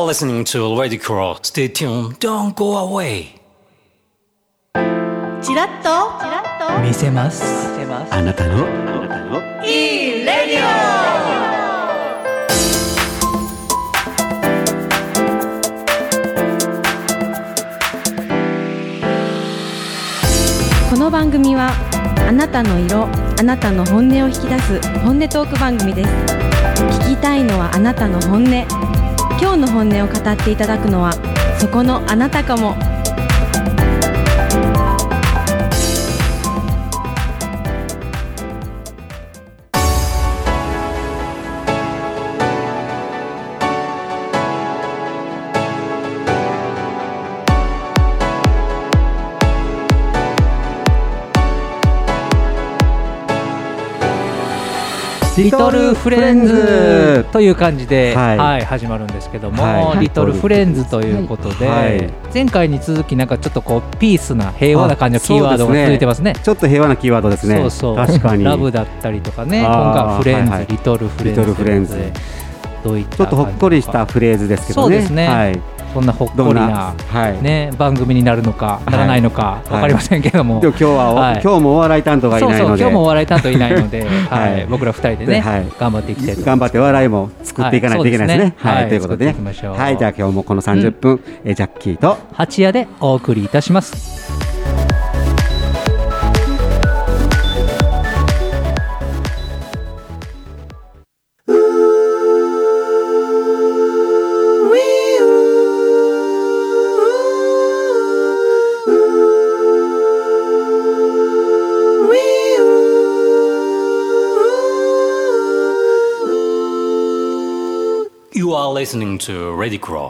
are listening to Radio Crow. Stay tuned. Don't go away. チラッと見せます。 あなたのいいレディオ。 この番組はあなたの色、あなたの本音を引き出す本音トーク番組です。聞きたいのはあなたの本音。今日の本音を語っていただくのはそこのあなたかも。 リトルフレンズという感じで、 はい始まるんですけども、 はい、 リトルフレンズということで、 はい、 前回に続きなんかちょっとこうピースな平和な感じのキーワードが続いてますね。 ちょっと平和なキーワードですね。 そうそう、 確かにラブだったりとかね、今回はフレンズ、リトルフレンズでどういったちょっとほっこりしたフレーズですけどね。 そうですね、はい、そんなほっこりな、ね、番組になるのかならないのか分かりませんけども、 今日もお笑い担当がいないので、 今日もお笑い担当いないので、僕ら2人でね、頑張っていきたいと思います。 頑張って笑いも作っていかないといけないですね。ということでね、はい、じゃあ今日もこの30分、ジャッキーと八谷でお送りいたします。 You are listening to Radio Crow.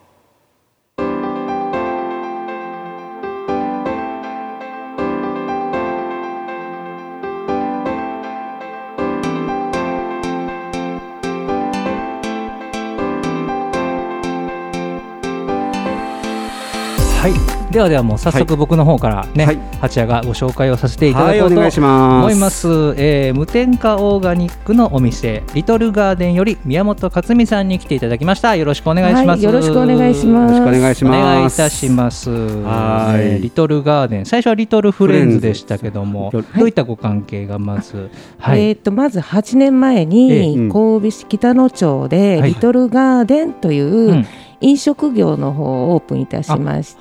はい、ではもう早速僕の方からね、八谷がご紹介をさせていただこうと思います。無添加オーガニックのお店リトルガーデンより宮本克美さんに来ていただきました。よろしくお願いします。 よろしくお願いします。 お願いします。 お願いいたします。リトルガーデン、最初はリトルフレンズでしたけども、どういったご関係がまず、 まず8年前に神戸市北野町でリトルガーデンという飲食業の方をオープンいたしまして、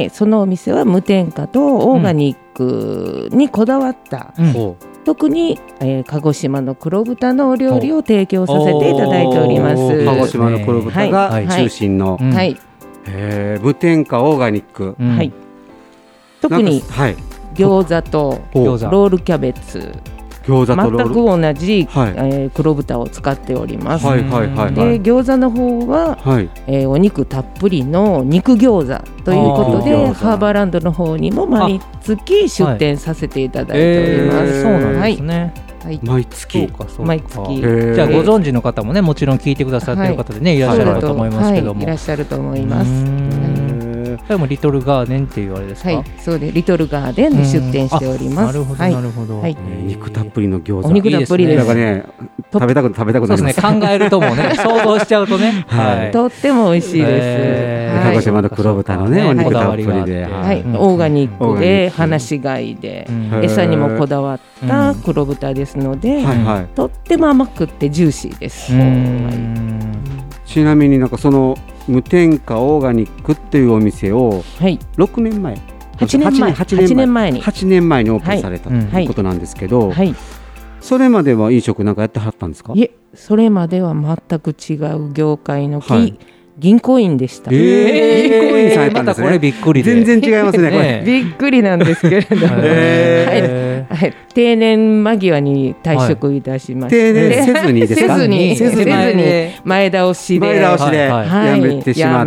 そのお店は無添加とオーガニックにこだわった、特に、鹿児島の黒豚のお料理を提供させていただいております。 鹿児島の黒豚が中心の、無添加オーガニック、 特に餃子とロールキャベツ、全く同じ、黒豚を使っております。で、餃子の方は、お肉たっぷりの肉餃子ということで、ハーバーランドの方にも毎月出店させていただいております。 そうなんですね。 毎月毎月。 じゃあご存知の方もね、もちろん聞いてくださっている方でね、いらっしゃると思いますけども、 いらっしゃると思います。 でもリトルガーデンっていうあれですか？ そうでリトルガーデンで出店しております。 なるほどなるほど。 肉たっぷりの餃子。 お肉たっぷりです。 食べたくなります。 そうですね。考えるともね、想像しちゃうとね。 とっても美味しいです。 鹿児島の黒豚のね、お肉たっぷりで、 オーガニックで放し飼いで餌にもこだわった黒豚ですので、とっても甘くってジューシーです。 ちなみになんかその無添加オーガニックっていうお店を6年前、8年前にオープンされたということなんですけど、それまでは飲食なんかやってはったんですか？ いえ、それまでは全く違う業界の銀行員でした。 銀行員さんやったんですね。 これびっくりで。 全然違いますね。これびっくりなんですけれども、定年間際に退職いたしまして、 定年せずにですか？ せずに前倒しでやめてしまって、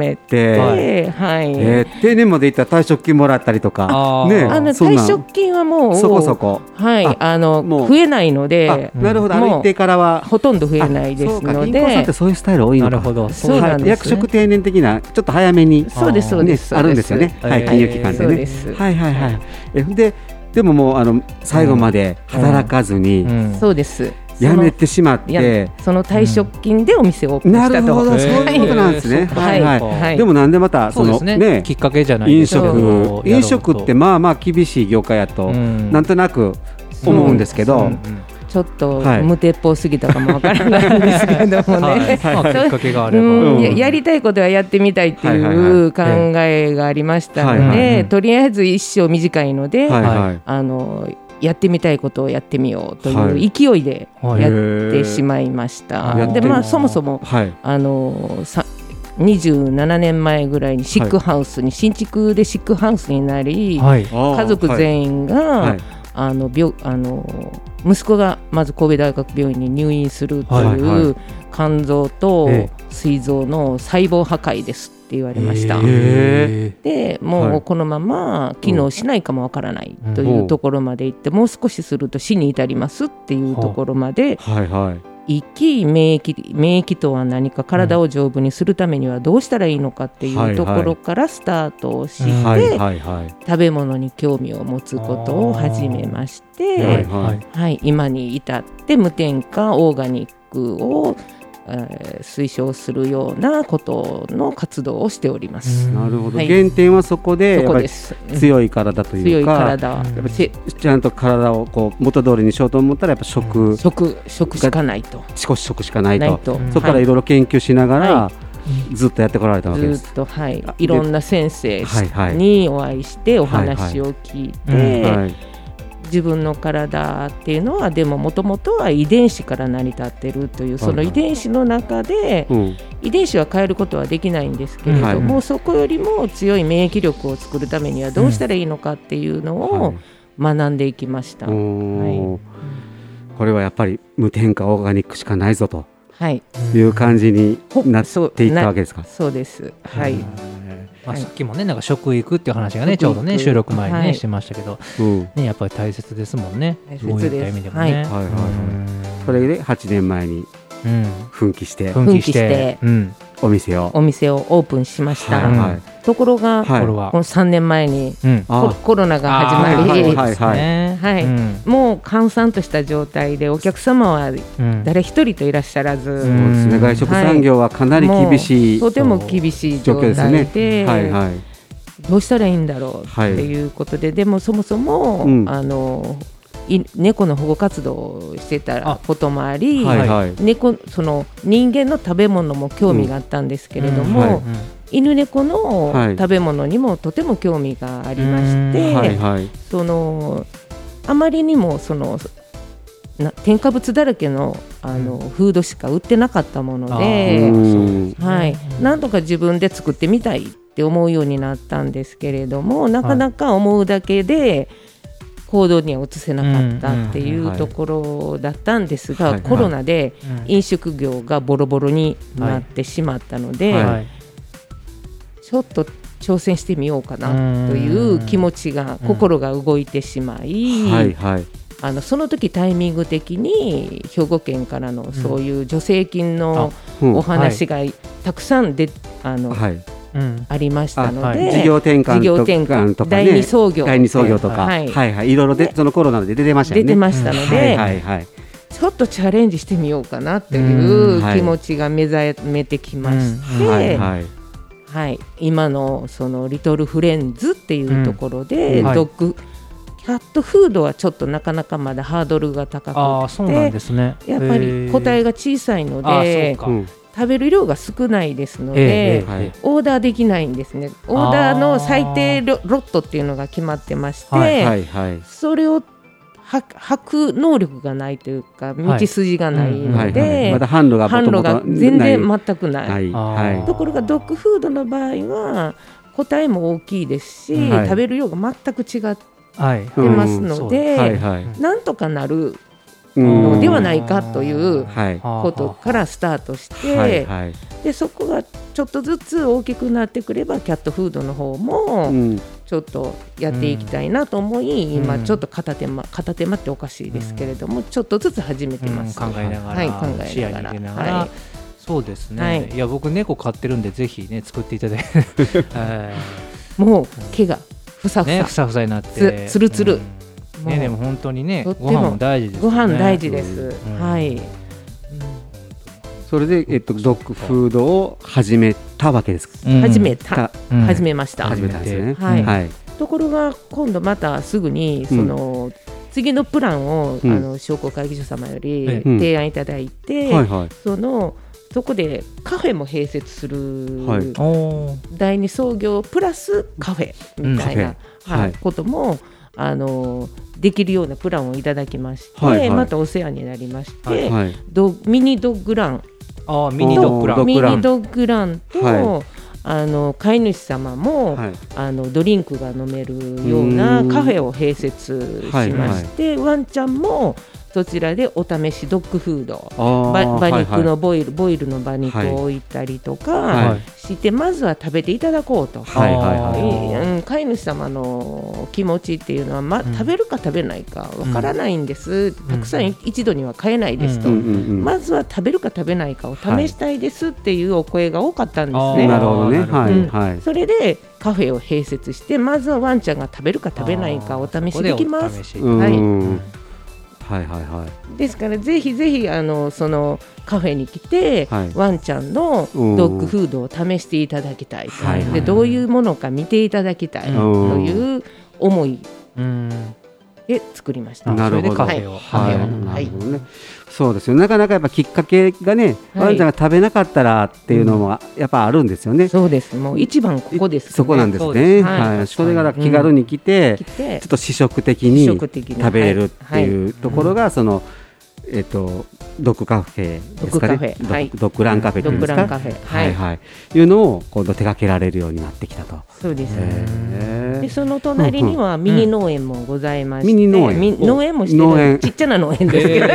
定年までいったら退職金もらったりとか、 退職金はもうそこそこ増えないので、 なるほど、歩いてからはほとんど増えないですので、 銀行さんってそういうスタイル多いのか。 なるほど。 そうなんです。 定年的なちょっと早めにそうですそうです、 あるんですよね。金融機関でね。でももう最後まで働かずに、 そうです。 やめてしまってその退職金でお店をオープンしたと。 なるほど、そういうことなんですね。でもなんでまたそのねきっかけじゃない飲食ってまあまあ厳しい業界やとなんとなく思うんですけど、 ちょっと無鉄砲すぎたかもわからないんですけどもね、 きっかけがあればやりたいことはやってみたいっていう考えがありましたので、とりあえず一生短いのでやってみたいことをやってみようという勢いでやってしまいました。でまあそもそも27年前ぐらいにシックハウスに新築でシックハウスになり、家族全員が息子がまず神戸大学病院に入院するという肝臓と膵臓の細胞破壊ですって言われました。でもうこのまま機能しないかもわからないというところまで行って、もう少しすると死に至りますっていうところまで行き、免疫とは何か、体を丈夫にするためにはどうしたらいいのかっていうところからスタートをして、食べ物に興味を持つことを始めまして、今に至って無添加オーガニックを推奨するようなことの活動をしております。 なるほど、原点はそこでやっぱり強い体というか、やっぱちゃんと体をこう元通りにしようと思ったらやっぱ食しかないと、 少し食しかないと、そこからいろいろ研究しながら、ずっとやってこられたわけです。 ずっといろんな先生にお会いしてお話を聞いて、自分の体っていうのはでももともとは遺伝子から成り立ってるという、その遺伝子の中で、遺伝子は変えることはできないんですけれども、そこよりも強い免疫力を作るためにはどうしたらいいのかっていうのを学んでいきました。これはやっぱり無添加オーガニックしかないぞという感じになっていったわけですか。 そうです。 さっきもねなんか食育っていう話がねちょうどね収録前にねしてましたけど、やっぱり大切ですもんね。そういった意味でもね。 それで8年前に奮起してお店をオープンしました。ところがこの3年前にコロナが始まり、もう閑散とした状態でお客様は誰一人といらっしゃらず、 外食産業はかなり厳しい、 とても厳しい状態で、どうしたらいいんだろうっていうことで、でもそもそも猫の保護活動をしてたこともあり、その人間の食べ物も興味があったんですけれども、犬猫の食べ物にもとても興味がありまして、あまりにも添加物だらけのフードしか売ってなかったもので、なんとか自分で作ってみたいって思うようになったんですけれども、なかなか思うだけで行動には移せなかったっていうところだったんですが、コロナで飲食業がボロボロになってしまったので、ちょっと挑戦してみようかなという気持ちが、心が動いてしまい、その時タイミング的に兵庫県からのそういう助成金のお話がたくさんありましたので、 事業転換とかね、 第二創業とか、いろいろでそのコロナで出てましたよね。 出てましたので、ちょっとチャレンジしてみようかなという気持ちが目覚めてきまして、今のそのリトルフレンズっていうところで、ドッグキャットフードはちょっとなかなかまだハードルが高くて、やっぱり個体が小さいので食べる量が少ないですので、オーダーできないんですね。オーダーの最低ロットっていうのが決まってまして、それを履く能力がないというか道筋がないので、 まだ販路が全然全くない、ところがドッグフードの場合は個体も大きいですし、食べる量が全く違ってますので、なんとかなるのではないかということからスタートして、でそこがちょっとずつ大きくなってくればキャットフードの方もちょっとやっていきたいなと思い、今ちょっと片手間っておかしいですけれども、ちょっとずつ始めてます。 考えながら、視野に入れながら、そうですね。いや僕猫飼ってるんでぜひね作っていただいて、 もう毛がふさふさになってつるつるね、でも本当にね、ご飯も大事ですね。 ご飯大事です。はい。 それでドッグフードを始めたわけですか。 始めました。 始めたんですね。 はい。ところが今度またすぐにその次のプランを商工会議所様より提案いただいて、そこでカフェも併設する、第二創業プラスカフェみたいなこともできるようなプランをいただきまして、またお世話になりまして、ミニドッグランミニドッグランと飼い主様も、ドリンクが飲めるようなカフェを併設しまして、ワンちゃんもそちらでお試しドッグフード、馬肉のボイルの馬肉を置いたりとかして、まずは食べていただこうと。飼い主様の気持ちっていうのは、食べるか食べないかわからないんです、たくさん一度には買えないですと、まずは食べるか食べないかを試したいですっていうお声が多かったんですね。 なるほどね。 それでカフェを併設して、まずはワンちゃんが食べるか食べないかお試しできます。ですからぜひぜひそのカフェに来て、ワンちゃんのドッグフードを試していただきたい、でどういうものか見ていただきたいという思いで作りました。 なるほど。そうですよ。なかなかやっぱきっかけがね、ワンちゃんが食べなかったらっていうのもやっぱあるんですよね。 そうです。もう一番ここですね。 そこなんですね。それから気軽に来て、ちょっと試食的に食べれるっていうところがそのドッグカフェですかね。ドッグランカフェっていうんですか。いうのを今度手掛けられるようになってきたと。 そうです。でその隣にはミニ農園もございまして、 ミニ農園もしてるちっちゃな農園ですけど、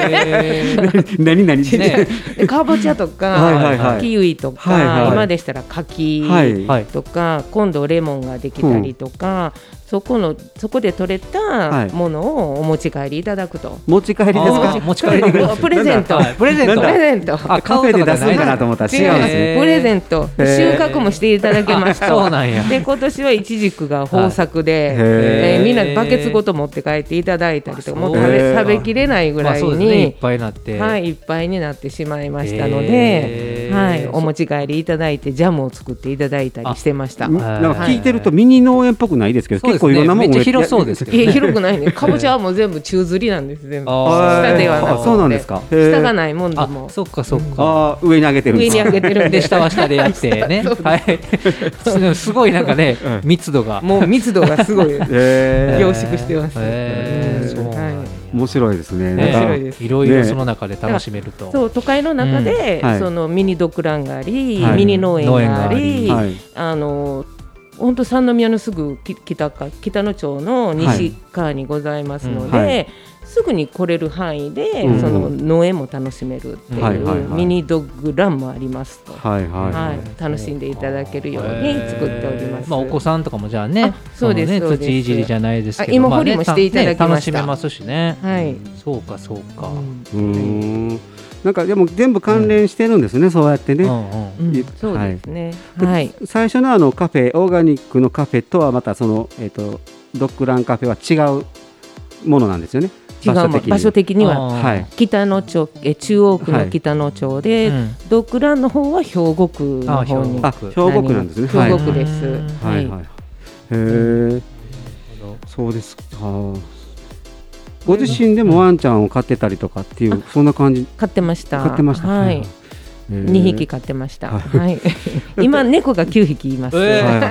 かぼちゃとかキウイとか、今でしたら柿とか、今度レモンができたりとか、そこで採れたものをお持ち帰りいただくと。 持ち帰りですか？ 持ち帰りプレゼント。 カフェで出すんかなと思ったら違うんですね。 プレゼント、収穫もしていただけますと。で今年はイチジクが豊作で、みんなバケツごと持って帰っていただいたりとか、もう食べきれないぐらいにいっぱいになってしまいましたので、お持ち帰りいただいてジャムを作っていただいたりしてました。 なんか聞いてるとミニ農園っぽくないですけど、結構いろんなものめっちゃ広そうですけどね。 広くないね。かぼちゃはもう全部宙吊りなんです。全部下ではなくて。 そうなんですか。 下がないもんでも。 そっかそっか。 上に上げてるんです。 上に上げてるんで、 下は下でやってね。すごいなんかね、密度がすごい凝縮してます。 面白いですね。 いろいろその中で楽しめると。 そう、都会の中でそのミニドッグランがあり、ミニ農園があり、本当三宮のすぐ北野町の西側にございますので、すぐに来れる範囲でその農園も楽しめるっていうミニドッグランもありますと、楽しんでいただけるように作っております。 お子さんとかもじゃあね、 そうです土いじりじゃないですけど、 芋掘りもしていただきました。 楽しめますしね。そうかそうか。 なんかでも全部関連してるんですね、そうやってね。 そうですね。 最初のカフェ、オーガニックのカフェとはまたそのドッグランカフェは違うものなんですよね。 場所的には北野町、中央区の北野町で、ドッグランの方は兵庫区の方に。 兵庫区なんですね。 兵庫区です。 そうですか。ご自身でもワンちゃんを飼ってたりとかっていうそんな感じ。 飼ってました。 はい。 2匹飼ってました。今猫が9匹います。 す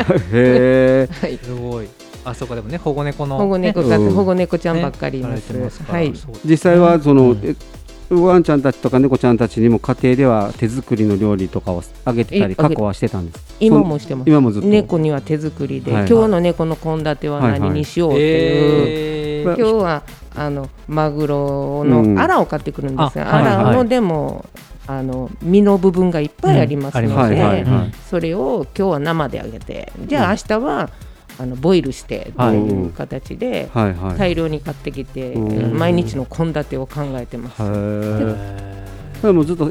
ごい。そうか、でもね、保護猫ちゃんばっかりいます。 実際はそのワンちゃんたちとか猫ちゃんたちにも家庭では手作りの料理とかをあげてたり過去はしてたんです。 今もしてます。 今もずっと猫には手作りで、今日の猫の献立は何にしようっていう、今日はマグロのアラを買ってくるんですが、アラのでも身の部分がいっぱいありますので、それを今日は生であげて、じゃあ明日はボイルしてという形で大量に買ってきて、毎日の献立を考えてます。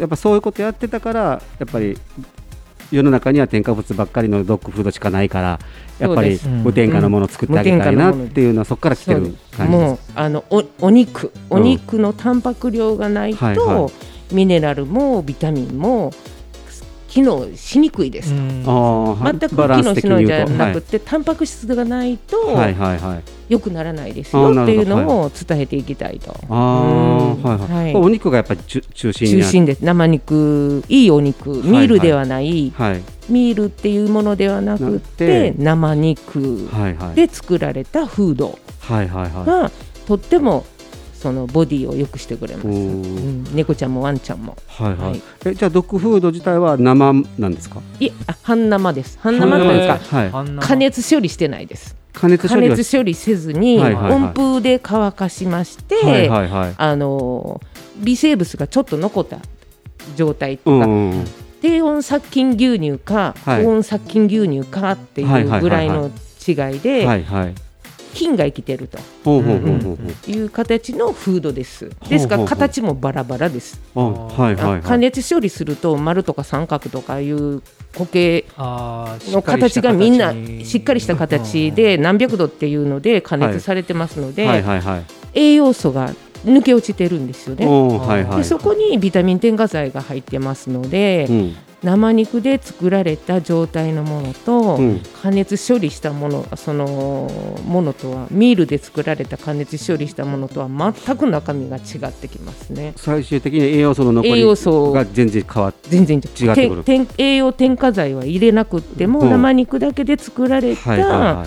でもずっとやっぱそういうことやってたから、やっぱり世の中には添加物ばっかりのドッグフードしかないからやっぱり無添加のものを作ってあげたいなっていうのはそこから来てる感じです。 もうお肉のタンパク量がないと、ミネラルもビタミンも機能しにくいですと。全く機能しないんじゃなくて、タンパク質がないと良くならないですよっていうのを伝えていきたいと。 お肉がやっぱり中心です。生肉、いいお肉、ミールではない、ミールっていうものではなくて生肉で作られたフードがとってもそのボディを良くしてくれます。猫ちゃんもワンちゃんも。 じゃあドッグフード自体は生なんですか？ いえ、半生です。半生というか、加熱処理してないです。加熱処理せずに温風で乾かしまして、微生物がちょっと残った状態とか、低温殺菌牛乳か高温殺菌牛乳かっていうぐらいの違いで菌が生きてるという形のフードです。ですから形もバラバラです。加熱処理すると丸とか三角とかいう固形の形がみんなしっかりした形で何百度っていうので加熱されてますので、栄養素が抜け落ちてるんですよね。でそこにビタミン添加剤が入ってますので、生肉で作られた状態のものと、加熱処理したもの、そのものとはミールで作られた加熱処理したものとは全く中身が違ってきますね。 最終的に栄養素の残りが全然変わって違ってくる。 栄養添加剤は入れなくっても、生肉だけで作られたフ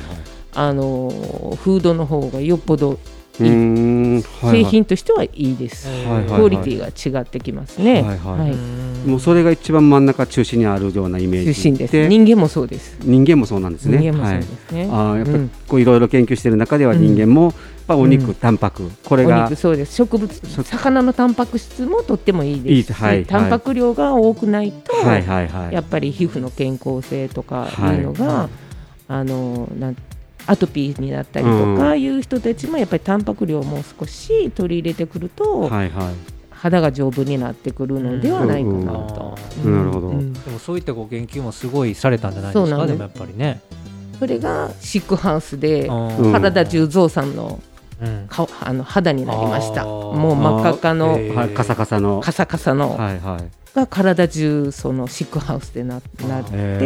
ードの方がよっぽど製品としてはいいです。クオリティが違ってきますね。 もうそれが一番真ん中中心にあるようなイメージで、 中心です。人間もそうです。 人間もそうなんですね。やっぱりいろいろ研究している中では人間もお肉、タンパク、これがそうです。植物、魚のタンパク質もとってもいいですし、タンパク量が多くないとやっぱり皮膚の健康性とかいうのがアトピーになったりとかいう人たちもやっぱりタンパク量をもう少し取り入れてくると、肌が丈夫になってくるのではないかなと。 なるほど。でもそういったご研究もすごいされたんじゃないですか。でもやっぱりね、 それがシックハウスで原田重蔵さんの肌になりました。もう真っ赤っかのカサカサのが体中そのシックハウスでなって、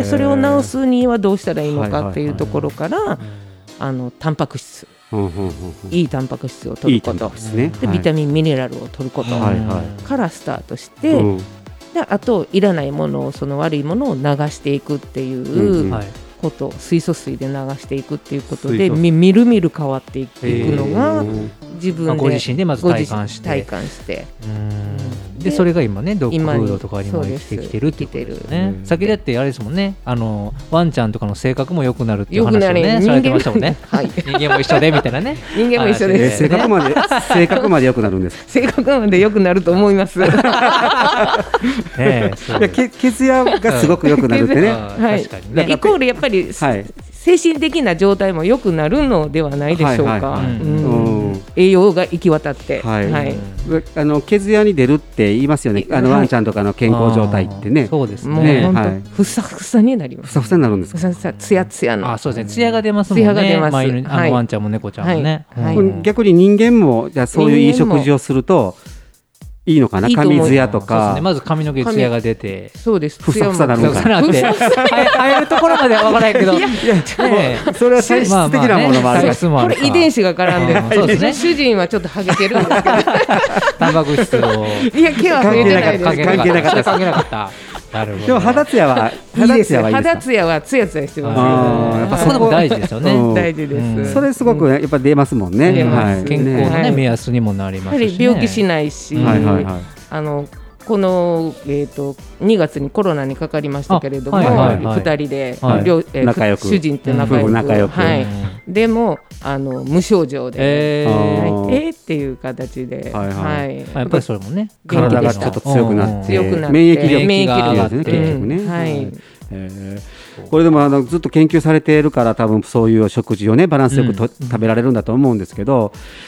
それを治すにはどうしたらいいのかっていうところからタンパク質、いいタンパク質を取ること、でビタミンミネラルを取ることからスタートして、であといらないものを、その悪いものを流していくっていうこと、水素水で流していくっていうことでみるみる変わっていくのが自分でご自身でまず体感してでそれが今ねドッグフードとかにも生きてきてるってことですね。先だってあれですもんね、ワンちゃんとかの性格も良くなるっていう話をねされてましたもんね。人間も一緒でみたいなね。 人間も一緒です。 性格まで良くなるんです。 性格まで良くなると思います。 血やがすごく良くなるってね。 イコールやっぱり精神的な状態も良くなるのではないでしょうか。栄養が行き渡って、 毛艶に出るって言いますよね。ワンちゃんとかの健康状態ってね。 そうですね。 もう本当ふさふさになります。 ふさふさになるんですか。 つやつやの。 そうですね。つやが出ますもんね。つやが出ます。ワンちゃんも猫ちゃんもね。 逆に人間もじゃあそういういい食事をするといいのかな。髪ツヤとか、 まず髪の毛ツヤが出て、 そうです。 ふさふさなのかなって。 生えるところまでは分からないけど、 それは体質的なものもある。 これ遺伝子が絡んでる。そうですね。主人はちょっとハゲてるんですけど、 タンパク質をいや毛は増えてないです。 関係なかった。 でも肌ツヤはいいですよ。 肌ツヤはツヤツヤしてます。 やっぱそこも大事ですよね。 大事です。 それすごくやっぱ出ますもんね。 健康のね目安にもなりますし、 病気しないし、この2月にコロナにかかりましたけれども、2人で主人って仲良く、でも無症状でっていう形で、 やっぱりそれもね、 体がちょっと強くなって免疫力がね、結局ね。これでもずっと研究されているから多分そういう食事をねバランスよく食べられるんだと思うんですけど、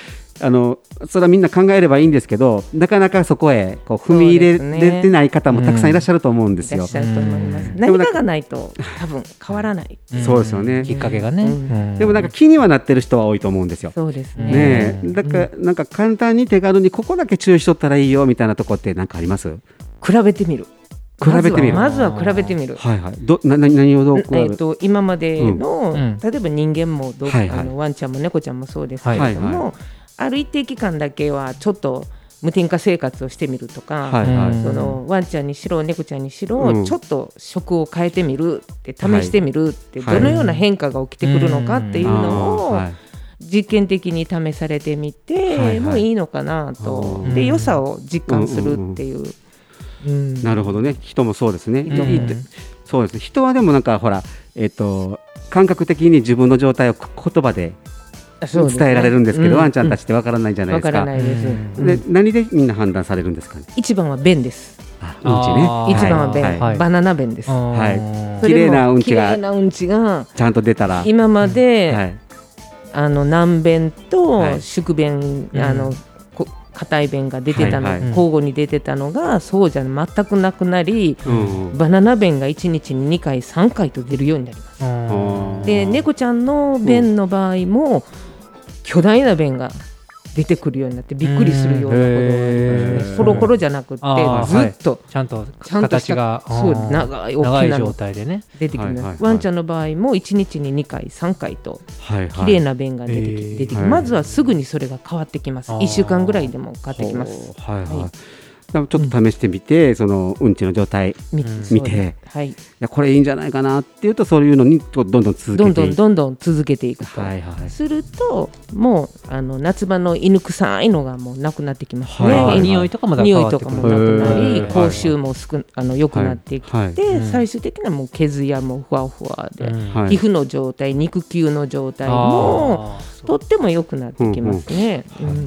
それはみんな考えればいいんですけど、なかなかそこへこう踏み入れれてない方もたくさんいらっしゃると思うんですよ。 いらっしゃると思います。何かがないと多分変わらない。 そうですよね。 きっかけがね。 でもなんか気にはなってる人は多いと思うんですよ。 そうですね。 だからなんか簡単に手軽にここだけ注意しとったらいいよみたいなとこって何かあります？ 比べてみる。まずは比べてみる。 はいはい。何をどう今までの、例えば人間もワンちゃんも猫ちゃんもそうですけれども、ある一定期間だけはちょっと無添加生活をしてみるとか、そのワンちゃんにしろ猫ちゃんにしろ、ちょっと食を変えてみるって試してみるって、どのような変化が起きてくるのかっていうのを実験的に試されてみてもいいのかなと。で良さを実感するっていう。 なるほどね。人もそうですね。そうですね。人はでもなんかほら、感覚的に自分の状態を言葉で伝えられるんですけど、ワンちゃんたちってわからないじゃないですか。わからないです。で、何でみんな判断されるんですかね。 一番は便です。 うんちね。 一番は便、バナナ便です。 はい。綺麗なうんちがちゃんと出たら。 今まで軟便と宿便硬い便が出てたの、交互に出てたのがそうじゃ全くなくなり、バナナ便が1日に2回3回と出るようになります。で猫ちゃんの便の場合も巨大な便が出てくるようになってびっくりするようなことがありますね。コロコロじゃなくてずっとちゃんと形が長い大きな状態でね出てきます。ワンちゃんの場合も1日に2回3回と綺麗な便が出てきて、まずはすぐにそれが変わってきます。1週間ぐらいでも変わってきます。 ちょっと試してみて、そのうんちの状態見て、いやこれいいんじゃないかなっていうと、そういうのにどんどん続けてどんどん続けていくと、するともう夏場の犬臭いのがもうなくなってきますね。 匂いとかもなくなり、 口臭も良くなってきて、最終的にはもう毛艶もふわふわで、皮膚の状態、肉球の状態もとっても良くなってきますね。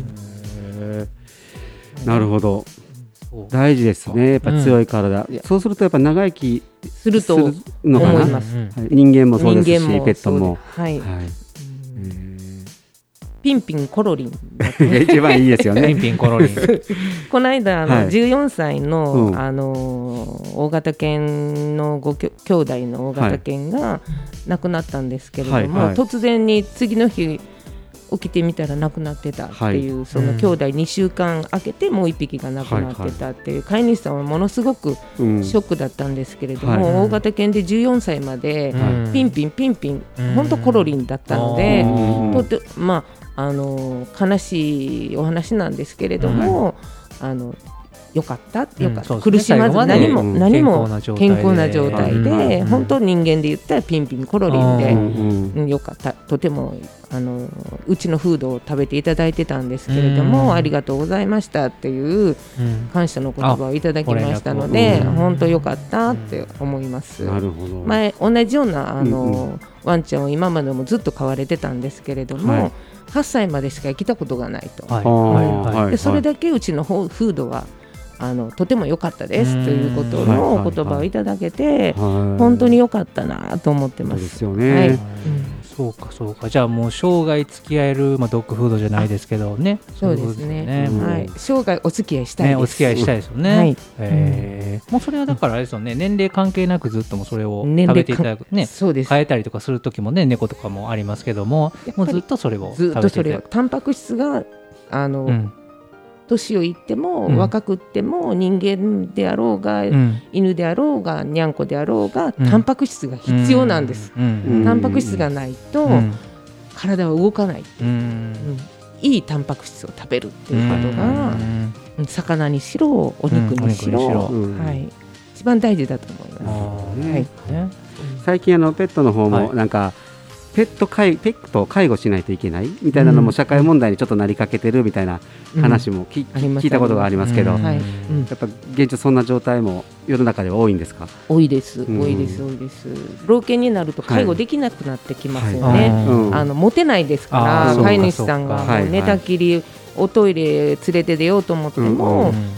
なるほど。大事ですね。やっぱ強い体、そうするとやっぱ長生きするとのかな。人間もそうですし、ペットも。 ピンピンコロリン一番いいですよね。 ピンピンコロリン。 この間14歳の大型犬の兄弟の大型犬が亡くなったんですけれども、突然に次の日起きてみたら亡くなってたっていう、その兄弟2週間空けてもう1匹が亡くなってたっていう、飼い主さんはものすごくショックだったんですけれども、大型犬で14歳までピンピンピンピン本当コロリンだったので、とて悲しいお話なんですけれども、よかった苦しまず何も健康な状態で、本当人間で言ったらピンピンコロリンでよかった。とてもうちのフードを食べていただいてたんですけれども、ありがとうございましたっていう感謝の言葉をいただきましたので、本当よかったって思います。前同じようなワンちゃんを今までもずっと飼われてたんですけれども、8歳までしか生きたことがないと。でそれだけうちのフードはとても良かったですということのお言葉をいただけて、本当に良かったなと思ってます。 そうですよね。 そうかそうか。じゃあもう生涯付き合える、ドッグフードじゃないですけどね。 そうですね。生涯お付き合いしたいです。 お付き合いしたいですよね。もうそれはだからあれですよね。年齢関係なくずっともそれを食べていただくね。変えたりとかする時もね、猫とかもありますけども、もうずっとそれを食べていただく。ずっとそれをタンパク質が年をいっても、若くっても人間であろうが、犬であろうがにゃんこであろうが、タンパク質が必要なんです。タンパク質がないと、体は動かない、いいタンパク質を食べるっていうことが、魚にしろお肉にしろ、一番大事だと思います。 最近ペットの方もなんか、ペットを介護しないといけないみたいなのも社会問題にちょっとなりかけてるみたいな話も聞いたことがありますけど、やっぱ現状そんな状態も世の中では多いんですか？ 多いです。老犬になると介護できなくなってきますよね。持てないですから、飼い主さんが寝たきりおトイレ連れて出ようと思っても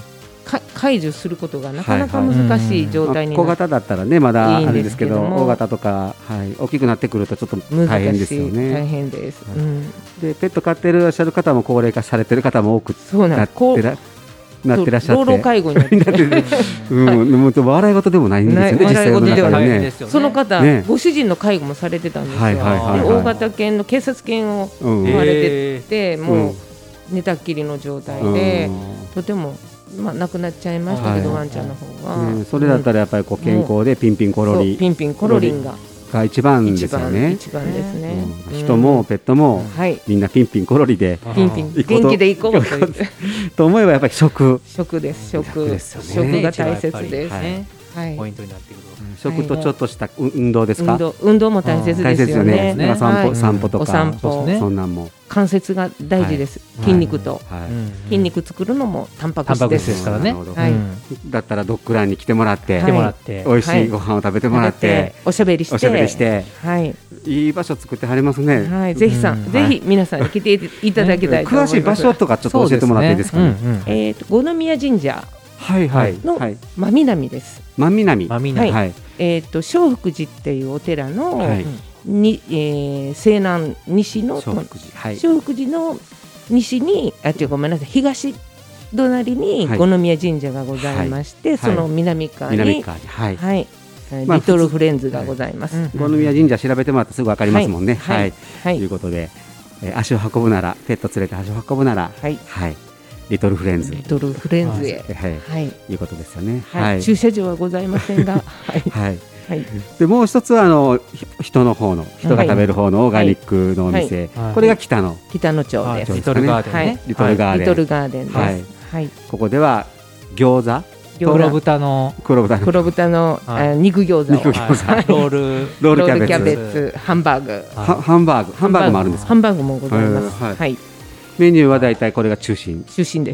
解除することがなかなか難しい状態になって、 小型だったらねまだあれですけど、大型とか、大きくなってくるとちょっと大変ですよね。 大変です、 でペット飼ってらっしゃる方も高齢化されてる方も多くなってらっしゃって、 老老介護になってもう笑い事でもないんですよね、実際の中でね。 その方、ご主人の介護もされてたんですよ。大型犬の警察犬を飼われてて、もう寝たっきりの状態で、とても亡くなっちゃいましたけど、ワンちゃんの方が、 それだったらやっぱり健康でピンピンコロリンが一番ですよね。 一番ですね。 人もペットもみんなピンピンコロリで元気で行こうと思えばやっぱり食です。食が大切です。 ポイントになってくる。 食とちょっとした運動ですか。 運動も大切ですよね。 散歩とか、そんなんも関節が大事です。筋肉作るのもタンパク質ですからね。 だったらドッグランに来てもらって、美味しいご飯を食べてもらって、 おしゃべりして、 いい場所作ってはりますね。 ぜひ皆さんに来ていただきたいと思います。 詳しい場所とかちょっと教えてもらっていいですかね。 五宮神社の真南です。 真南。 正福寺っていうお寺の西南西の正福寺の西にごめんなさい、東隣に五宮神社がございまして、その南側にリトルフレンズがございます。 五宮神社調べてもらったらすぐ分かりますもんね。ということで、足を運ぶなら、ペット連れて足を運ぶなら、リトルフレンズへいうことですよね。 駐車場はございませんが、 でもう一つは人が食べる方のオーガニックのお店、これが北野町です。 リトルガーデン、 リトルガーデンです。 ここでは餃子、 黒豚の肉餃子、 ロールキャベツ、ハンバーグもあるんです。 ハンバーグもございます。 メニューはだいたいこれが中心です。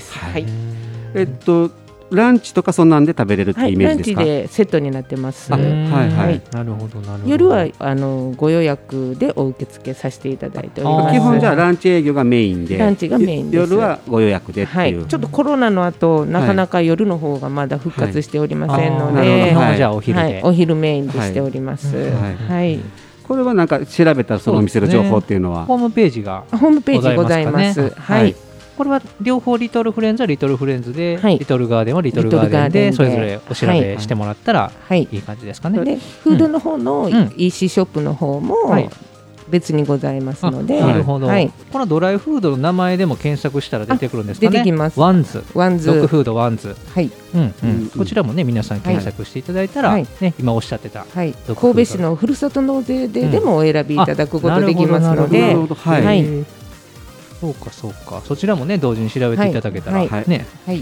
ランチとかそんなんで食べれるってイメージですか。 ランチでセットになってます。 なるほど。 夜はご予約でお受け付けさせていただいております。 基本じゃあランチ営業がメインで、夜はご予約でっていう。 ちょっとコロナの後なかなか夜の方がまだ復活しておりませんので、 じゃあお昼メインでしております。 これはなんか調べたらそのお店の情報っていうのはホームページございます。 これは両方リトルフレンズはリトルフレンズで、リトルガーデンはリトルガーデンでそれぞれお調べしてもらったらいい感じですかね。 でフードの方の EC ショップの方も別にございますので、 なるほど。このドライフードの名前でも検索したら出てくるんですかね。 出てきます。 ワンズドッグフードワンズ、こちらもね皆さん検索していただいたら今おっしゃってた神戸市のふるさと納税でもお選びいただくことできますので、 そうか、そちらもね同時に調べていただけたらね、なるほ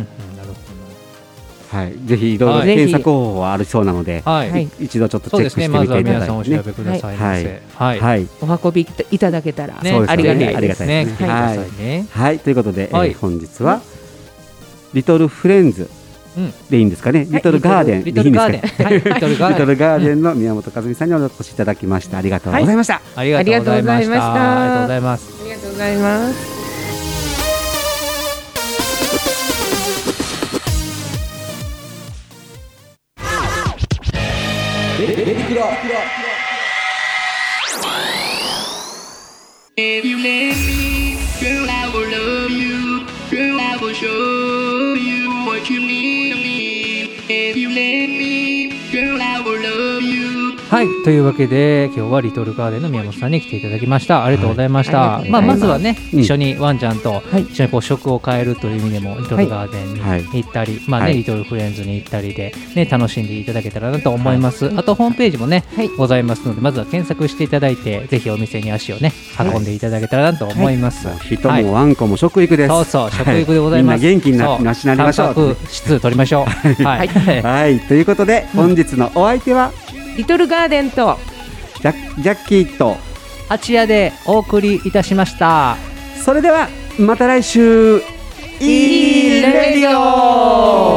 ど。ぜひいろいろ検索方法はあるそうなので、一度ちょっとチェックしてみていただいて、 まずは皆さんお調べくださいませ。 お運びいただけたらありがたいですね。 ということで本日はリトルフレンズでいいんですかね。リトルガーデンでいいんですかね。リトルガーデンの宮本和美さんにお越しいただきました。ありがとうございました。 ありがとうございました。 ありがとうございます。ありがとうございます。 If you let me, girl, I will love you. Girl, I will show you what you need of me. If you let me, girl, I will love you. はい、というわけで今日はリトルガーデンの宮本さんに来ていただきました。ありがとうございました。まずはね、一緒にワンちゃんと一緒にこう食を変えるという意味でもリトルガーデンに行ったり、リトルフレンズに行ったりでね楽しんでいただけたらなと思います。あとホームページもねございますので、まずは検索していただいてぜひお店に足をね運んでいただけたらなと思います。 人もワンコも食育です。 そう食育でございます。 みんな元気になしなりましょう。 タンパク質取りましょう。 はい、ということで本日のお相手はリトルガーデンとジャッキーとあちやでお送りいたしました。 それではまた来週。いいレディオ。